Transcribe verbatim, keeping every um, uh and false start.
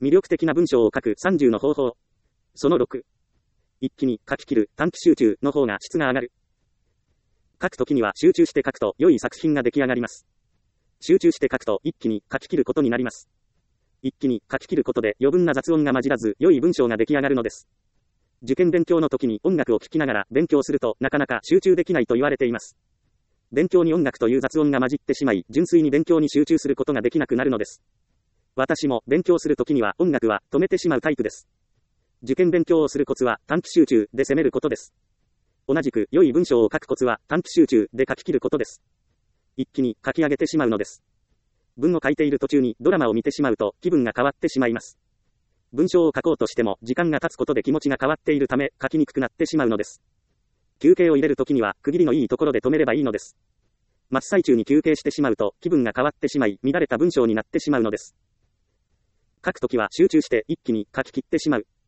魅力的な文章を書くさんじゅうの方法。そのろく。一気に書き切る短期集中の方が質が上がる。書くときには集中して書くと良い作品が出来上がります。集中して書くと一気に書き切ることになります。一気に書き切ることで余分な雑音が混じらず良い文章が出来上がるのです。受験勉強の時に音楽を聴きながら勉強するとなかなか集中できないと言われています。勉強に音楽という雑音が混じってしまい、純粋に勉強に集中することができなくなるのです。私も勉強するときには音楽は止めてしまうタイプです。受験勉強をするコツは短期集中で攻めることです。同じく良い文章を書くコツは短期集中で書き切ることです。一気に書き上げてしまうのです。文を書いている途中にドラマを見てしまうと気分が変わってしまいます。文章を書こうとしても時間が経つことで気持ちが変わっているため書きにくくなってしまうのです。休憩を入れるときには区切りのいいところで止めればいいのです。真っ最中に休憩してしまうと気分が変わってしまい乱れた文章になってしまうのです。書くときは集中して一気に書き切ってしまう。